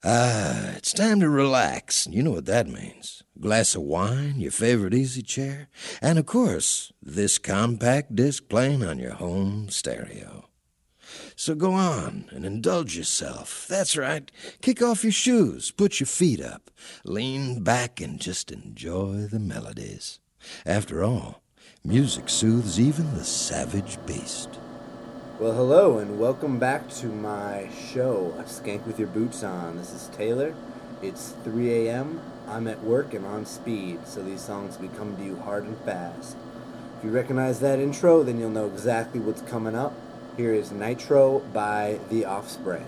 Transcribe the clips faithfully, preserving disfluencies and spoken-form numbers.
Ah, it's time to relax. You know what that means. A glass of wine, your favorite easy chair, and of course, this compact disc playing on your home stereo. So go on and indulge yourself. That's right. Kick off your shoes, put your feet up, lean back and just enjoy the melodies. After all, music soothes even the savage beast. Well, hello, and welcome back to my show, Skank With Your Boots On. This is Taylor. It's three a.m. I'm at work and on speed, so these songs will be coming to you hard and fast. If you recognize that intro, then you'll know exactly what's coming up. Here is Nitro by The Offspring.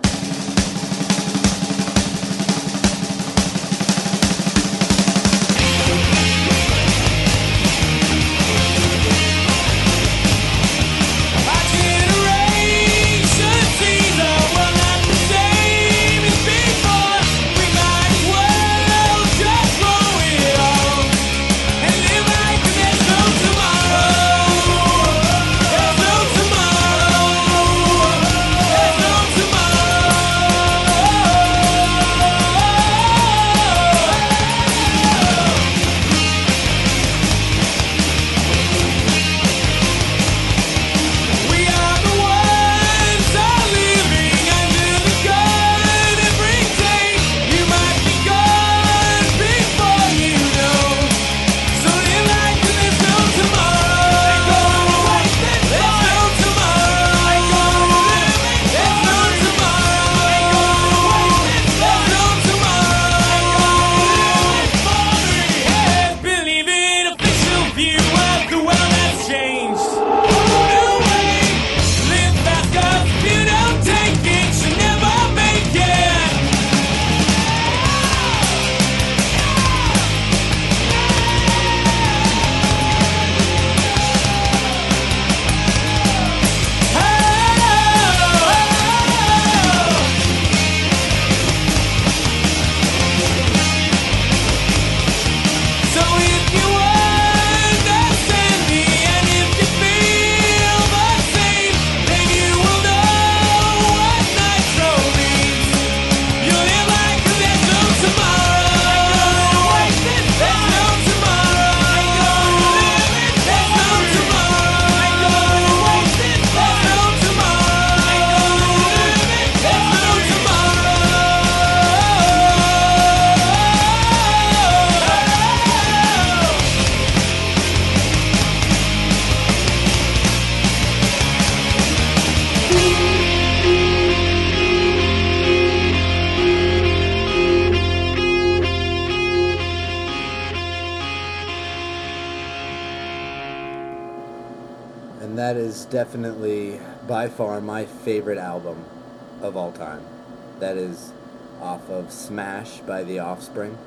That is definitely, by far, my favorite album of all time. That is off of Smash by The Offspring.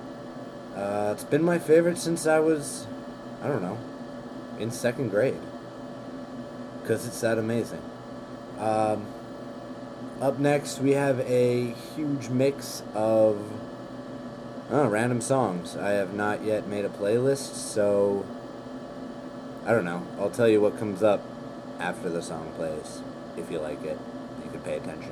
Uh, it's been my favorite since I was, I don't know, in second grade. Because it's that amazing. Um, up next, we have a huge mix of oh, random songs. I have not yet made a playlist, so I don't know. I'll tell you what comes up after the song plays. If you like it, you can pay attention.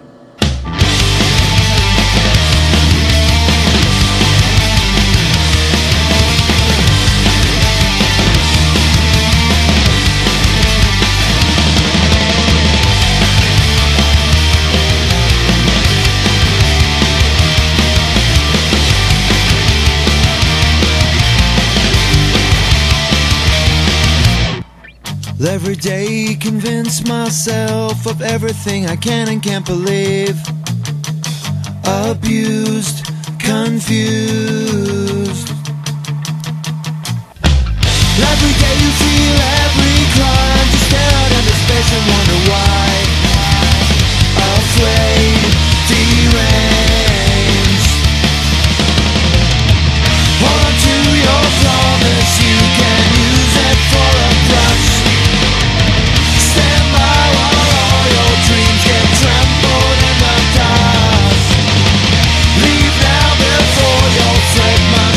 Every day convince myself of everything I can and can't believe. Abused, confused. Every day you feel every climb, just stare out into space and wonder why. Afraid, deranged. Hold on to your promise, you can use it for a brush. Stand by while all your dreams get trampled in the dust. Leave now before your threat must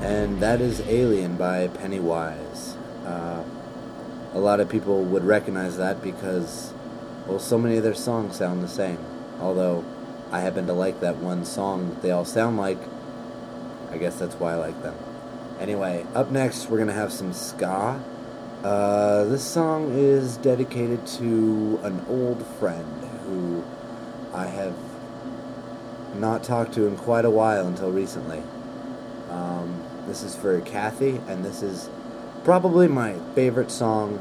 and that is Alien by Pennywise. Uh, a lot of people would recognize that because, well, so many of their songs sound the same. Although I happen to like that one song that they all sound like, I guess that's why I like them. Anyway, up next we're going to have some ska. Uh, this song is dedicated to an old friend who I have not talked to in quite a while until recently. Um, this is for Kathy, and this is probably my favorite song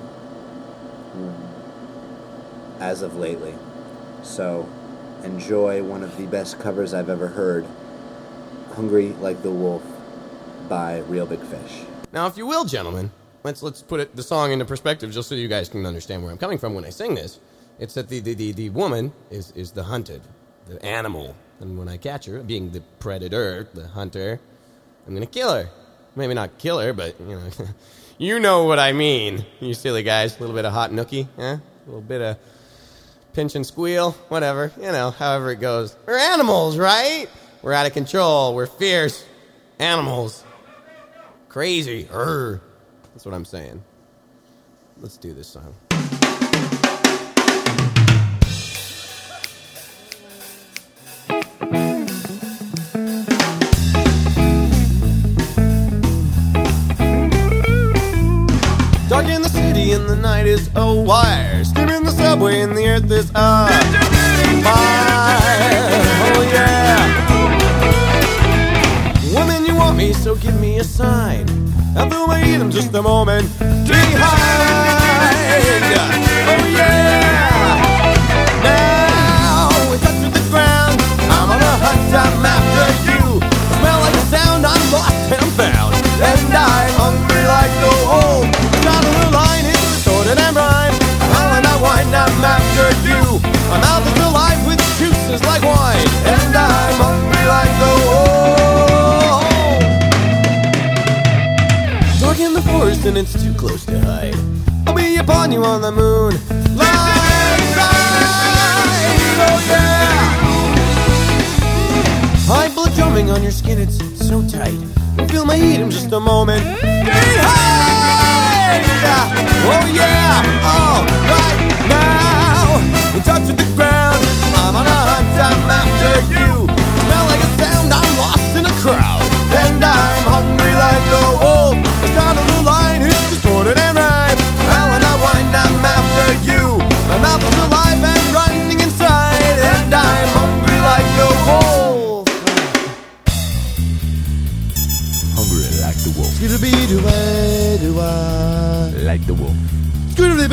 as of lately. So, enjoy one of the best covers I've ever heard, Hungry Like the Wolf by Real Big Fish. Now, if you will, gentlemen, let's let's put it, the song into perspective just so you guys can understand where I'm coming from when I sing this. It's that the, the, the, the woman is, is the hunted, the animal. And when I catch her, being the predator, the hunter, I'm going to kill her. Maybe not kill her, but, you know, you know what I mean. You silly guys. A little bit of hot nookie, eh? A little bit of pinch and squeal, whatever. You know, however it goes. We're animals, right? We're out of control. We're fierce animals. Crazy. Urgh. That's what I'm saying. Let's do this song. Dark in the city and the night is a wire. Skimming the subway and the earth is a fire. Oh yeah. Woman, you want me, so give me a sign. I'll do my eat 'em just a moment behind. Oh yeah. Now we touch with the ground. I'm on a hunt, I'm after you. I smell like a sound, I'm lost and I'm found. And I'm hungry like the wolf. Out of the line, it's distorted and rhyme. Oh, and I wind, I'm after you. My mouth is alive with juices like wine. And I'm hungry like the wolf. Dark in the forest and it's too close to hide. I'll be upon you on the moon. Like side, oh yeah. High blood drumming on your skin, it's so tight. I feel my heat in just a moment. Behind, oh yeah, all right now. We touch with the ground. I'm on a hunt, I'm after you. Smell like a sound, I'm lost in a crowd. And I'm hungry like a wolf. The sound of the line is distorted and rhyme. Well, when I wind, I'm after you. My mouth is alive and running inside. And I'm hungry like a wolf. Hungry like the wolf. Like the wolf. Hungry.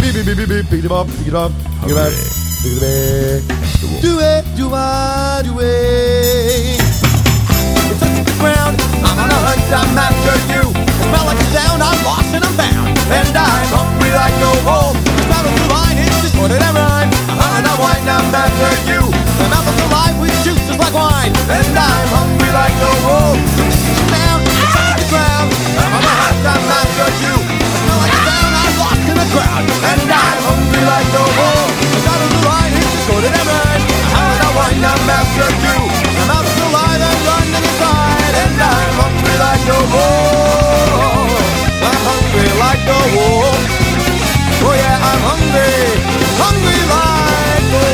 Do it, do I, do it. We touch the ground, I'm on a hunt, I'm after you. I smell like a sound, I'm lost and I'm bound. And I'm hungry like a wolf. The sound of the line, it's distorted and rhyme. And I wind, I'm after you. My mouth is alive with juices like wine. And I'm hungry like a wolf. Down, touch the ground, I'm on a hunt, I'm after you. I smell like a sound, I'm lost in the crowd. And I'm hungry like a wolf. The sound of the line, it's distorted and rhyme. And I wind, I'm after you. My mouth is alive and running inside. And I'm hungry like a wolf. I'm hungry like a wolf. Oh yeah, I'm hungry, hungry like a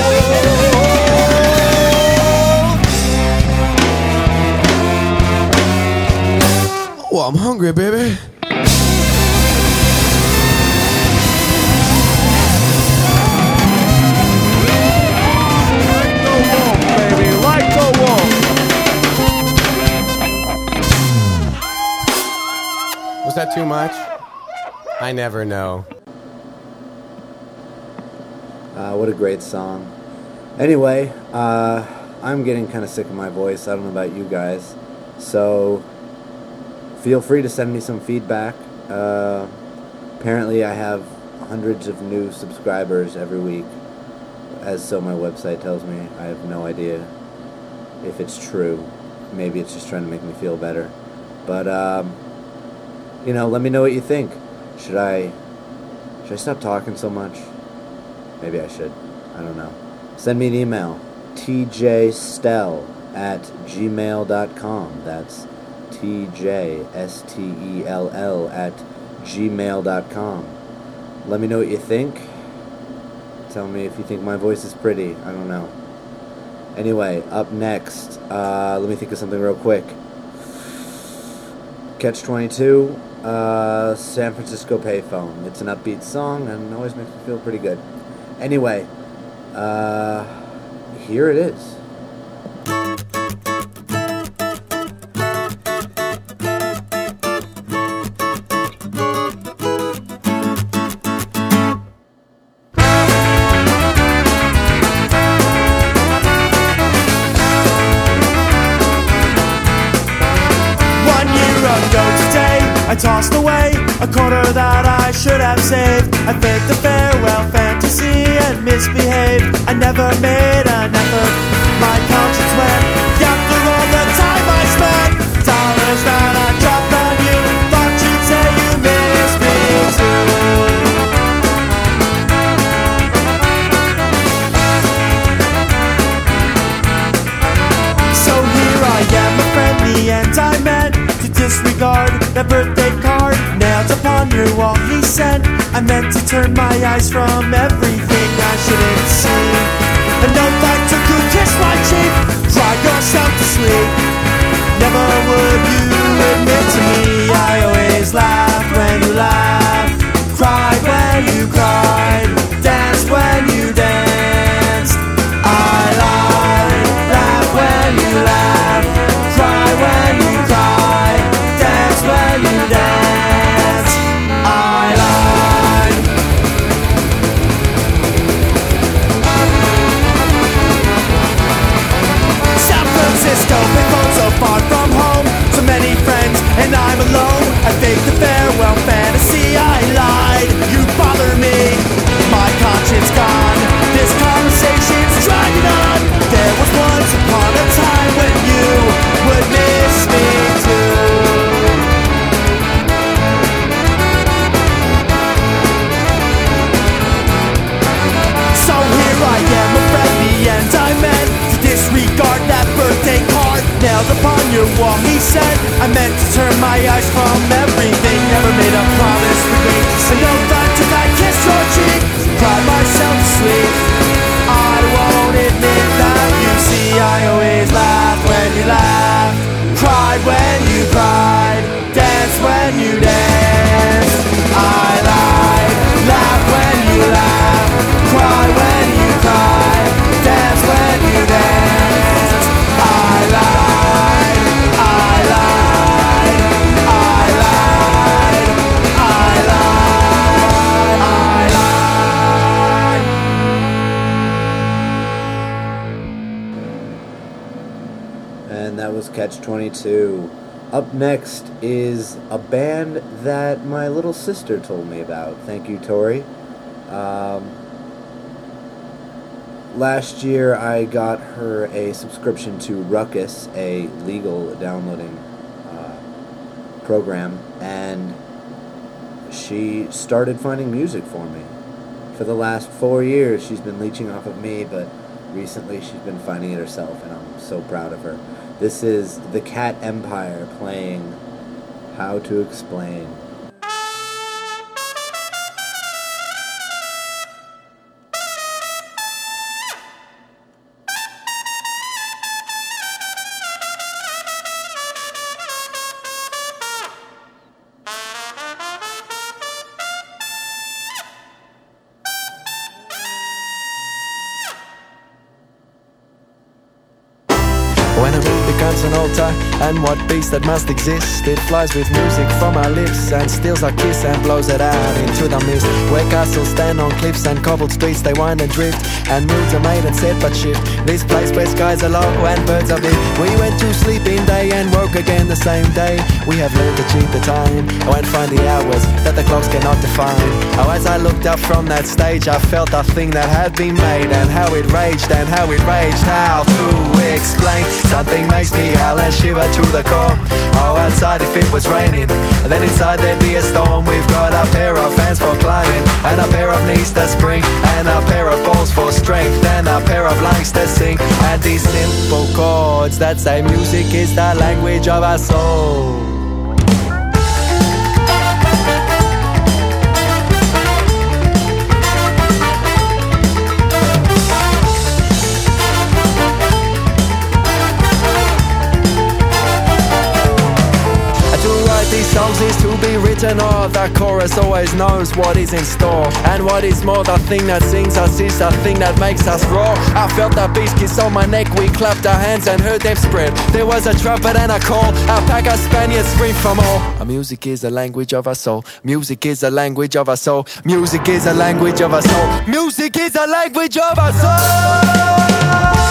wolf. Oh, I'm hungry, baby. Like the wolf, baby, like the wolf. Was that too much? I never know. Uh, what a great song. Anyway, uh, I'm getting kind of sick of my voice. I don't know about you guys. So, feel free to send me some feedback. Uh, apparently I have hundreds of new subscribers every week, as so my website tells me. I have no idea if it's true. Maybe it's just trying to make me feel better. But, um, you know, let me know what you think. Should I, should I stop talking so much? Maybe I should. I don't know. Send me an email. t j stell at gmail dot com. That's T T J S T E L L at gmail dot com. Let me know what you think. Tell me if you think my voice is pretty. I don't know. Anyway, up next, uh, let me think of something real quick. Catch twenty-two, uh, San Francisco Payphone. It's an upbeat song and always makes me feel pretty good. Anyway, uh, here it is. I tossed away a quarter that I should have saved. I faked a farewell fantasy and misbehaved. I never made an effort. My conscience went after all the time I spent. Dollars that I dropped on you. Thought you'd say you missed me too. So here I am, a friend, the end I meant to disregard that birthday card nailed upon your wall he sent. I meant to turn my eyes from everything I shouldn't see. A note I took to kiss my cheek. Cry yourself to sleep. Never would you admit to me. I always laughed when you laughed, cried when you cried, danced when you danced. I lied, laughed when you laughed, cried when you cried, danced when you danced. I lied. San Francisco, payphone so far from home. So many friends and I'm alone. I faked the farewell fantasy, I lied. You bother me, my conscience gone. This conversation's dragging on. There was once upon a time when you would miss me too. So here I am, a friend, the end I meant to disregard that birthday card nailed upon your wall. He said I meant to turn my eyes from everything. Never made a promise to me. I know that till I kissed your cheek, cried myself to sleep. I won't admit that. You see, I always laughed when you laughed, cried when you cried, danced when you danced. I lied, laughed when you laughed, cried when you cried, danced when you danced. I lied, I lied, I lied, I lied, I lied. And that was Catch twenty-two. Up next is a band that my little sister told me about. Thank you, Tori. Um, last year I got her a subscription to Ruckus, a legal downloading uh, program, and she started finding music for me. For the last four years she's been leeching off of me, but recently she's been finding it herself, and I'm so proud of her. This is the Cat Empire playing How to Explain. When a moon becomes an altar, and what beast that must exist, it flies with music from our lips and steals our kiss and blows it out into the mist. Where castles stand on cliffs and cobbled streets, they wind and drift, and moods are made and set but shift. This place where skies are low and birds are big. We went to sleep in day and woke again the same day. We have learned to cheat the time and find the hours that the clocks cannot define. Oh, as I looked up from that stage, I felt a thing that had been made, and how it raged and how it raged. How to explain? Something makes me howl and shiver to the core. Oh, outside if it was raining, and then inside there'd be a storm. We've got a pair of hands for climbing, and a pair of knees to spring, and a pair of balls for strength, and a pair of lungs to sing. And these simple chords that say music is the language of our soul. These songs is to be written, or the chorus always knows what is in store. And what is more, the thing that sings us is the thing that makes us roar. I felt the beast kiss on my neck, we clapped our hands and heard them spread. There was a trumpet and a call, a pack of Spaniards screamed from all. Our music is the language of our soul. Music is the language of our soul. Music is the language of our soul. Music is the language of our soul.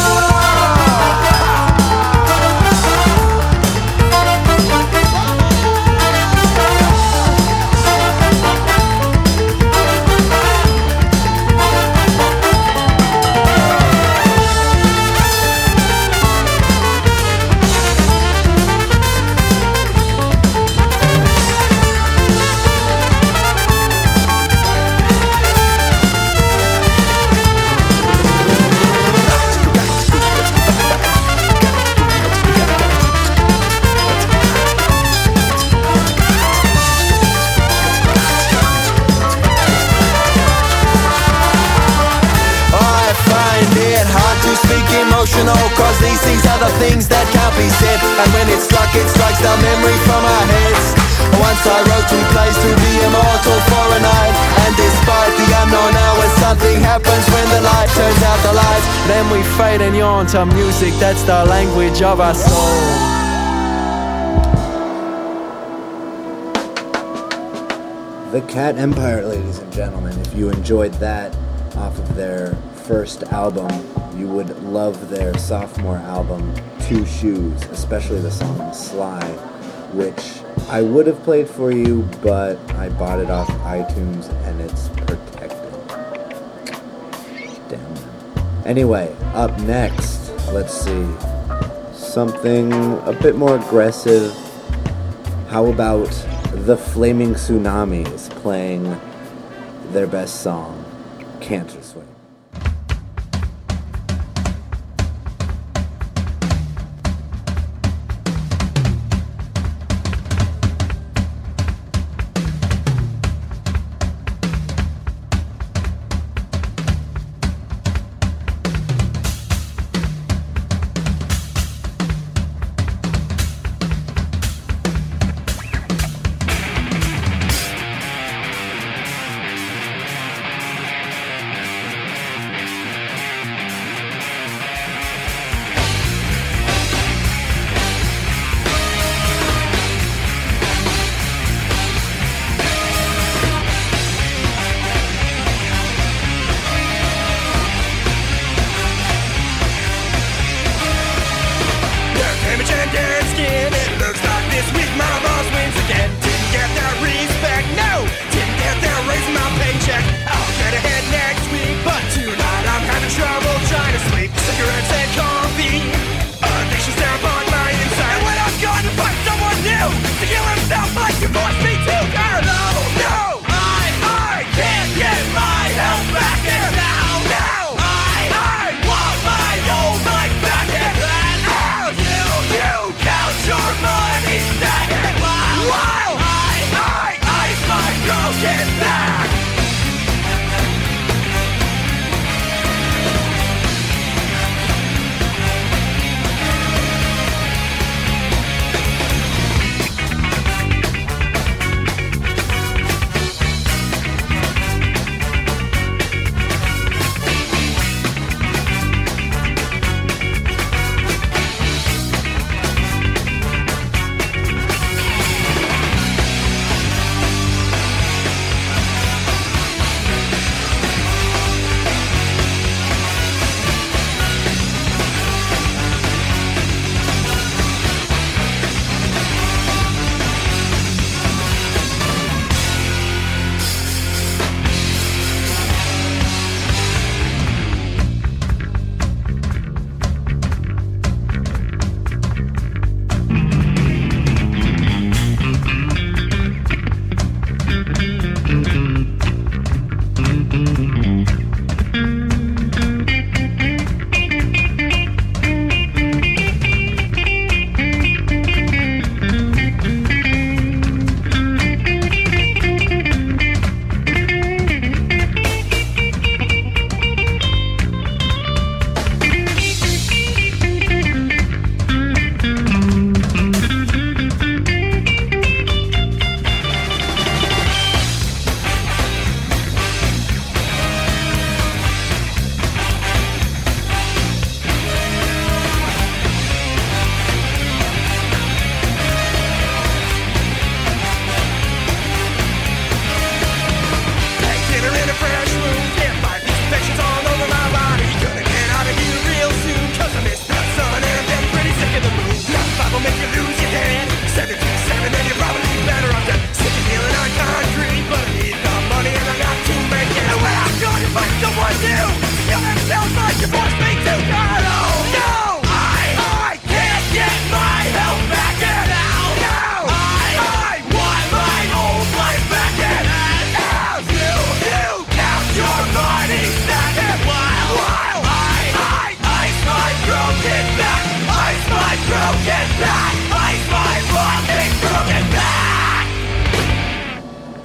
Cause these things are the things that can't be said. And when it struck, it strikes the memory from our heads. Once I wrote two plays to be immortal for a night, and despite the unknown hours, something happens when the light turns out the lights. Then we fade and yawn to music that's the language of our soul. The Cat Empire, ladies and gentlemen. If you enjoyed that off of their first album, you would love their sophomore album, Two Shoes, especially the song Sly, which I would have played for you, but I bought it off iTunes and it's protected. Damn it. Anyway, up next, let's see, something a bit more aggressive. How about the Flaming Tsunamis playing their best song, Cancer Swing?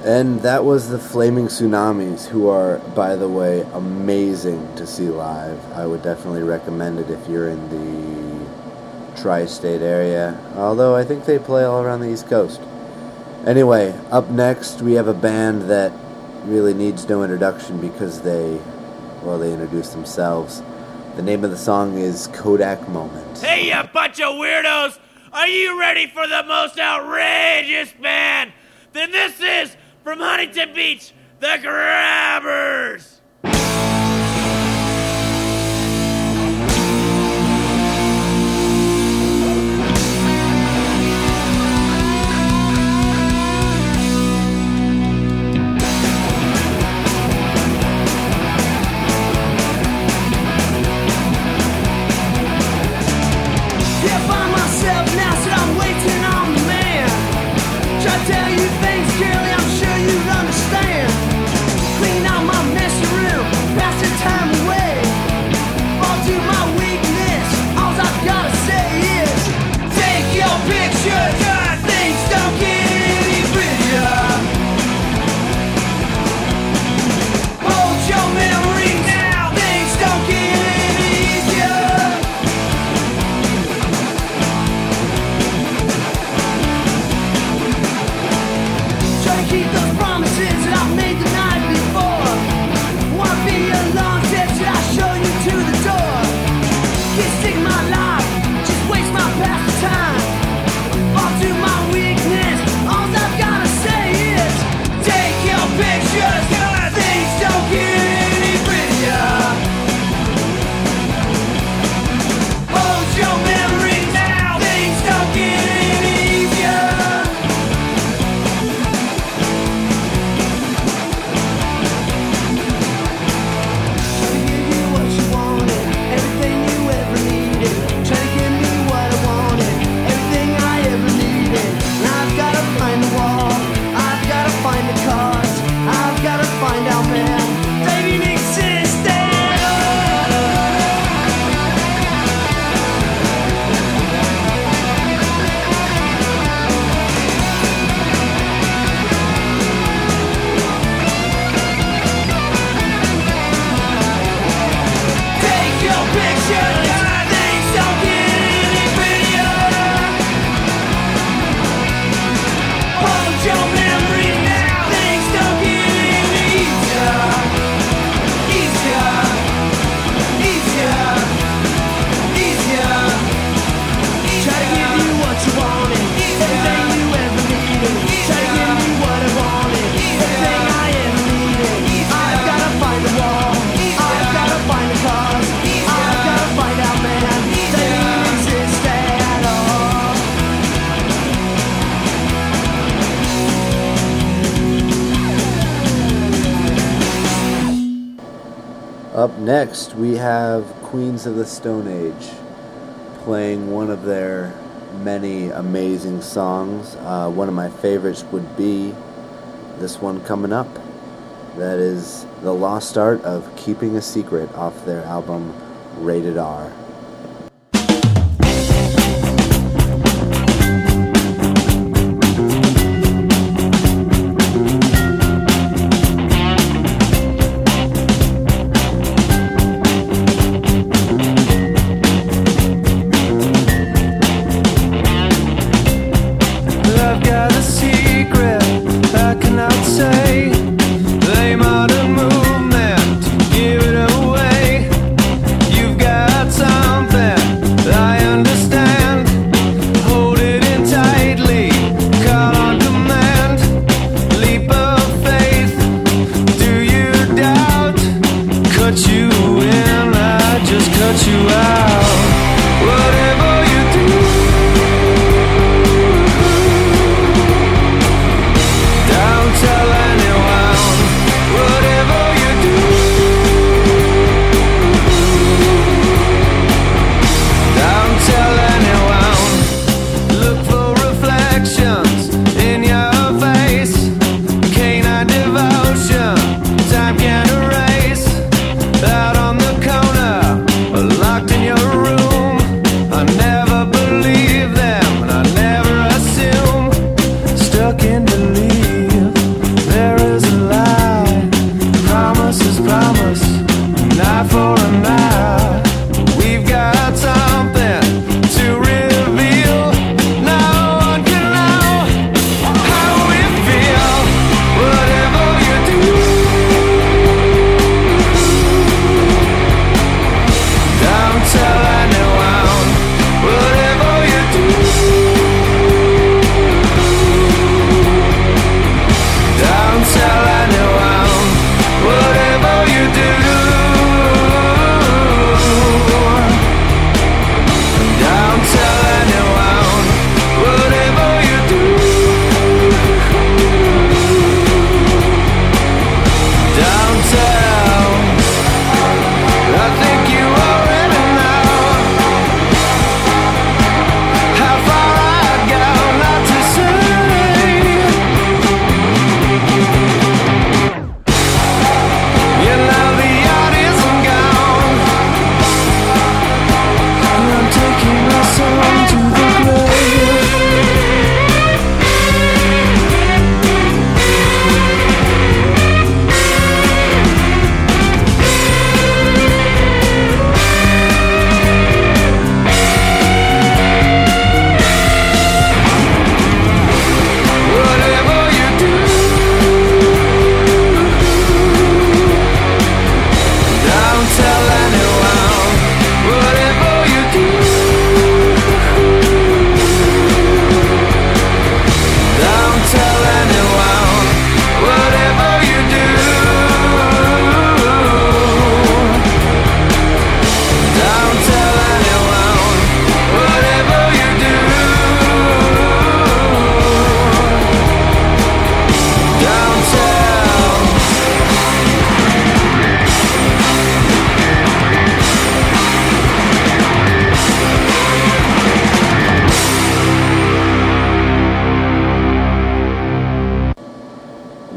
And that was the Flaming Tsunamis, who are, by the way, amazing to see live. I would definitely recommend it if you're in the tri-state area, although I think they play all around the East Coast. Anyway, up next we have a band that really needs no introduction because they, well, they introduced themselves. The name of the song is Kodak Moment. Hey, you bunch of weirdos! Are you ready for the most outrageous band? Then this is, from Huntington Beach, the Grabbers! Up next, we have Queens of the Stone Age playing one of their many amazing songs. Uh, one of my favorites would be this one coming up. That is The Lost Art of Keeping a Secret off their album Rated R. Time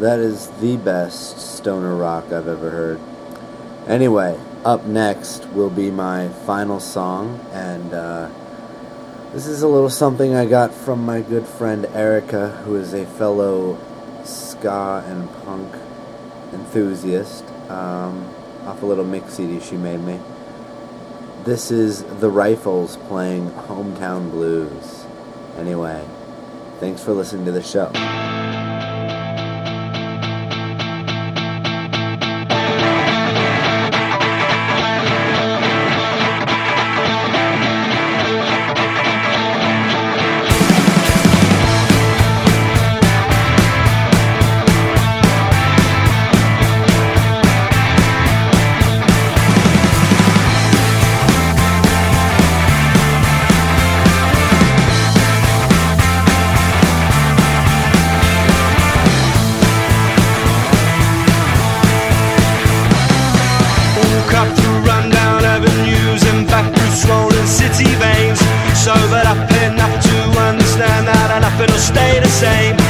that is the best stoner rock I've ever heard. Anyway, up next will be my final song, and uh, this is a little something I got from my good friend Erica, who is a fellow ska and punk enthusiast, um, off a little mix C D she made me. This is The Rifles playing Hometown Blues. Anyway, thanks for listening to the show. City veins, so that up enough to understand that and nothing will stay the same.